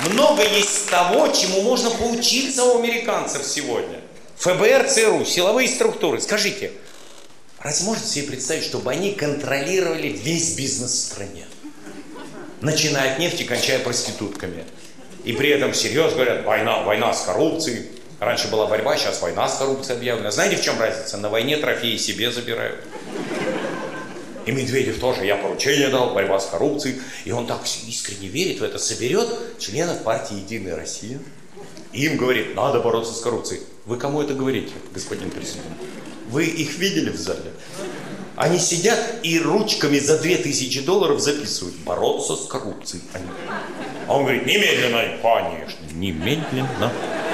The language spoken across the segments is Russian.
много есть того, чему можно поучиться у американцев сегодня. ФБР, ЦРУ, силовые структуры. Скажите, разве можно себе представить, чтобы они контролировали весь бизнес в стране? Начиная от нефти, кончая проститутками. И при этом всерьез говорят, война с коррупцией. Раньше была борьба, сейчас война с коррупцией объявлена. Знаете, в чем разница? На войне трофеи себе забирают. И Медведев тоже, я поручение дал, борьба с коррупцией. И он так искренне верит в это, соберет членов партии «Единая Россия». И им говорит, надо бороться с коррупцией. Вы кому это говорите, господин президент? Вы их видели в зале? Они сидят и ручками за $2000 записывают. Бороться с коррупцией. А он говорит, немедленно. Конечно, немедленно.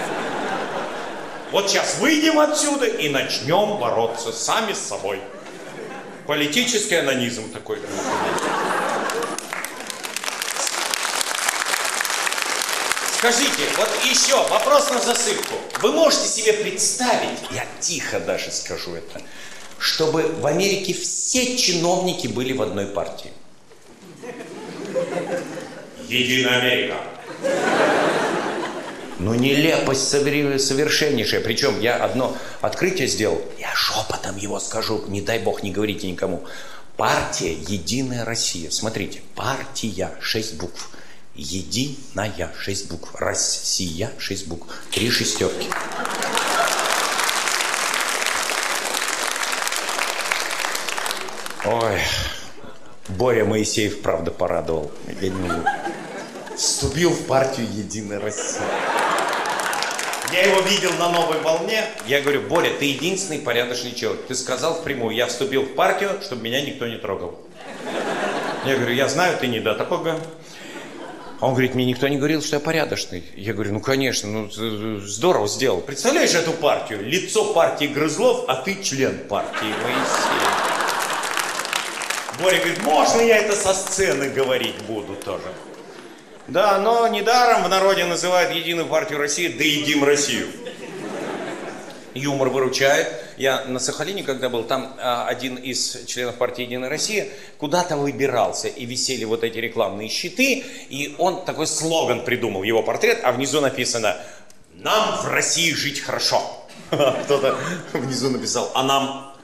Вот сейчас выйдем отсюда и начнем бороться сами с собой. Политический анонизм такой. Скажите, вот еще вопрос на засыпку. Вы можете себе представить, я тихо даже скажу это, чтобы в Америке все чиновники были в одной партии? Единая Америка. Ну, нелепость совершеннейшая. Причем я одно открытие сделал, я шепотом его скажу, не дай бог, не говорите никому. Партия «Единая Россия». Смотрите, партия, 6 букв. Единая, 6 букв. Россия, 6 букв. 3 шестерки. Ой, Боря Моисеев, правда, порадовал. Я не могу. Вступил в партию «Единая Россия». Я его видел на «Новой волне». Я говорю, Боря, ты единственный порядочный человек. Ты сказал впрямую, я вступил в партию, чтобы меня никто не трогал. Я говорю, я знаю, ты не до такого. А он говорит, мне никто не говорил, что я порядочный. Я говорю, ну конечно, ну здорово сделал. Представляешь эту партию? Лицо партии Грызлов, а ты член партии Моисеев. Боря говорит, можно я это со сцены говорить буду тоже? Да, но недаром в народе называют Единую партию России «Доедим Россию». Юмор выручает. Я на Сахалине, когда был, там один из членов партии «Единая Россия» куда-то выбирался, и висели вот эти рекламные щиты, и он такой слоган придумал, его портрет, а внизу написано «Нам в России жить хорошо». Кто-то внизу написал «А нам